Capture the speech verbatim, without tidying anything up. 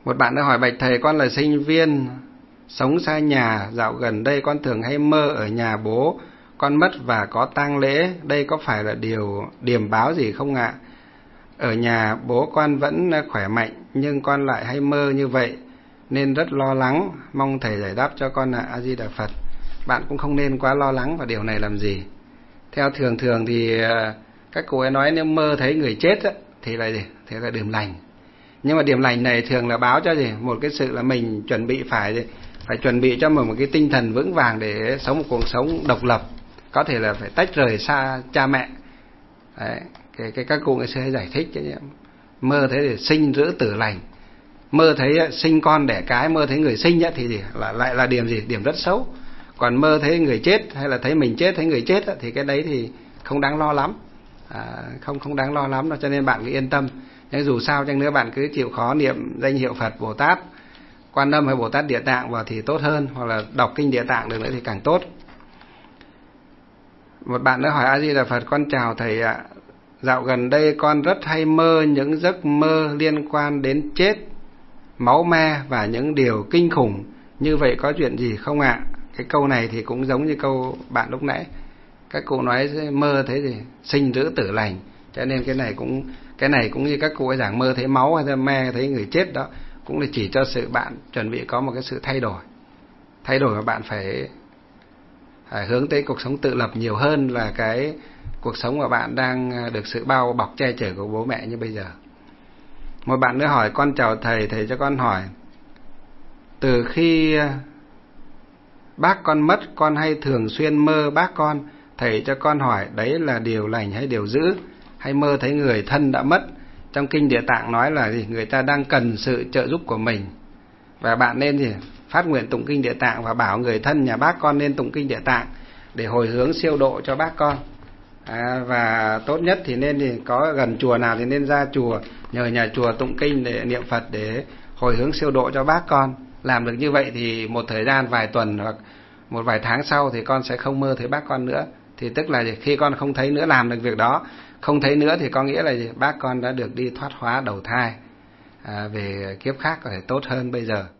Một bạn đã hỏi: bạch thầy, con là sinh viên, sống xa nhà, dạo gần đây con thường hay mơ ở nhà bố con mất và có tang lễ, đây có phải là điều điềm báo gì không ạ? Ở nhà bố con vẫn khỏe mạnh, nhưng con lại hay mơ như vậy, nên rất lo lắng, mong thầy giải đáp cho con ạ. A Di Đà Phật. Bạn cũng không nên quá lo lắng vào điều này làm gì. Theo thường thường thì các cụ ấy nói nếu mơ thấy người chết á, thì là gì? Thì là điểm lành. Nhưng mà điểm lành này thường là báo cho gì? Một cái sự là mình chuẩn bị phải gì? Phải chuẩn bị cho mình một cái tinh thần vững vàng để sống một cuộc sống độc lập, có thể là phải tách rời xa cha mẹ. Đấy, cái, cái các cụ ngày xưa hay giải thích chứ, mơ thấy thì sinh giữ tử lành, mơ thấy sinh con đẻ cái, mơ thấy người sinh thì gì? Là lại là điểm gì? Điểm rất xấu. Còn mơ thấy người chết hay là thấy mình chết, thấy người chết thì cái đấy thì không đáng lo lắm, à, không không đáng lo lắm đâu. Cho nên bạn cứ yên tâm. Nhưng dù sao chăng nữa bạn cứ chịu khó niệm danh hiệu Phật, Bồ Tát, Quan Âm hay Bồ Tát Địa Tạng vào thì tốt hơn, hoặc là đọc kinh Địa Tạng được nữa thì càng tốt. Một bạn đã hỏi: A Di Đà Phật, con chào thầy ạ. Dạo gần đây con rất hay mơ những giấc mơ liên quan đến chết, máu me và những điều kinh khủng. Như vậy có chuyện gì không ạ? Cái câu này thì cũng giống như câu bạn lúc nãy. Các cụ nói mơ thấy gì? Sinh giữ tử lành. Cho nên cái này cũng cái này cũng như các cụ ấy giảng mơ thấy máu hay me thấy người chết đó, cũng là chỉ cho sự bạn chuẩn bị có một cái sự thay đổi. Thay đổi mà bạn phải, phải hướng tới cuộc sống tự lập nhiều hơn là cái cuộc sống mà bạn đang được sự bao bọc che chở của bố mẹ như bây giờ. Một bạn nữa hỏi: con chào thầy, thầy cho con hỏi, từ khi bác con mất, con hay thường xuyên mơ bác con, thầy cho con hỏi đấy là điều lành hay điều dữ? Hay mơ thấy người thân đã mất? Trong kinh Địa Tạng nói là gì? Người ta đang cần sự trợ giúp của mình, và bạn nên gì? Phát nguyện tụng kinh Địa Tạng và bảo người thân nhà bác con nên tụng kinh Địa Tạng để hồi hướng siêu độ cho bác con. À, và tốt nhất thì nên thì có gần chùa nào thì nên ra chùa nhờ nhà chùa tụng kinh để niệm Phật để hồi hướng siêu độ cho bác con. Làm được như vậy thì một thời gian vài tuần hoặc một vài tháng sau thì con sẽ không mơ thấy bác con nữa. Thì tức là khi con không thấy nữa, làm được việc đó, không thấy nữa thì có nghĩa là bác con đã được đi thoát hóa đầu thai, à, về kiếp khác có thể tốt hơn bây giờ.